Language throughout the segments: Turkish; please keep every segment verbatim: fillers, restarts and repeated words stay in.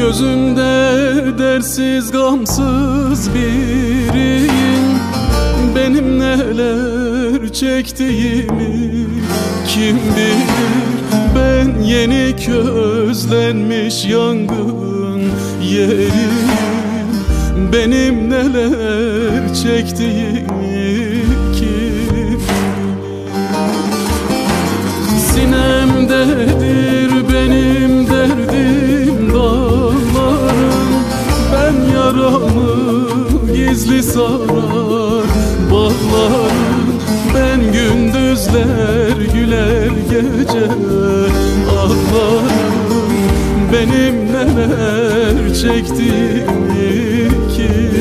Gözümde dersiz gamsız biriyim. Benim neler çektiğimi kim bilir. Ben yeni közlenmiş yangın yeriyim. Benim neler çektiğimi kim bilir. Sinemdedir benim derdim dağlarım. Ben yaramı gizli sarar bağlarım. Ben gündüzler güler gece ağlarım. Benim neler çektiğimi kim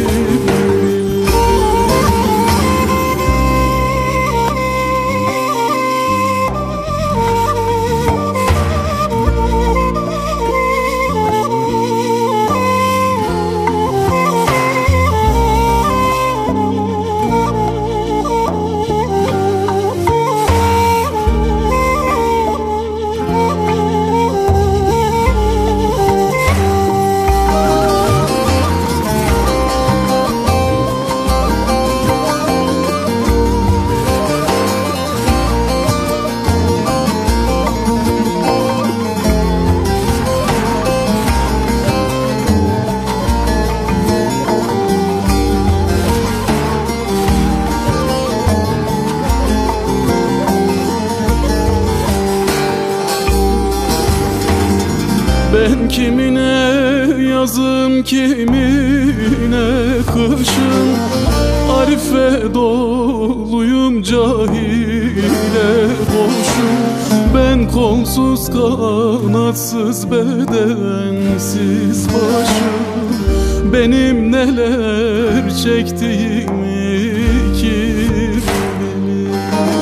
Ben kimine yazım kimine kışım. Arife doluyum cahile boşum. Ben kolsuz kanatsız bedensiz başım. Benim neler çektiğimi kim bilir.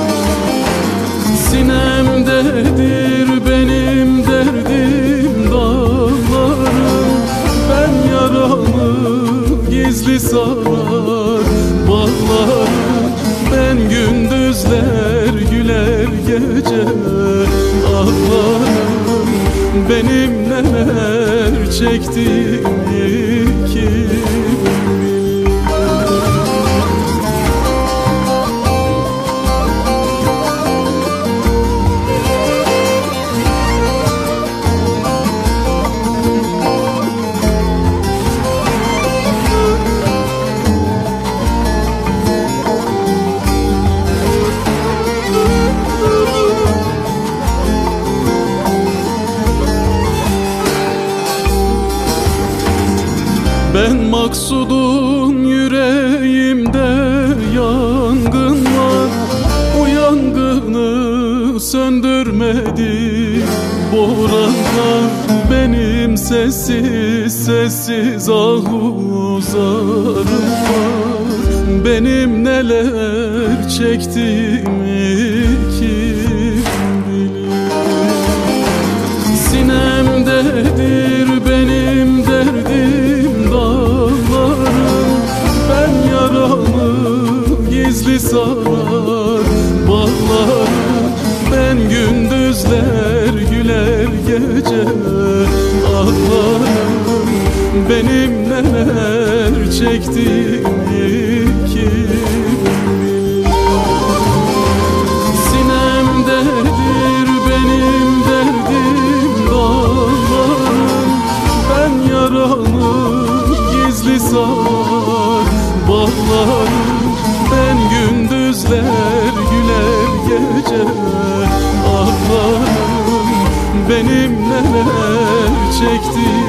Sinemdedir benim derdim dağlarım. Ben yaramı gizli sarar bağlarım. Ben gündüzler güler gece ağlarım. Benim neler çektiğimi kim bilir. Ben maksudum yüreğimde yangın var. O yangını söndürmedi boranlar. Benim sessiz sessiz ahuzarım var. Benim neler çektiğimi kim bilir. Sinemdedir benim derdim dağlarım. Ben yaramı gizli sarar bağlarım. Ben gündüzler güler gece ağlarım. Benim neler çektiğimi kim bilir. Sinemdedir benim derdim dağlarım. Ben yaramı gizli sarar bağlarım. Ben gündüzler güler gece ağlarım. Benim neler çektiğimi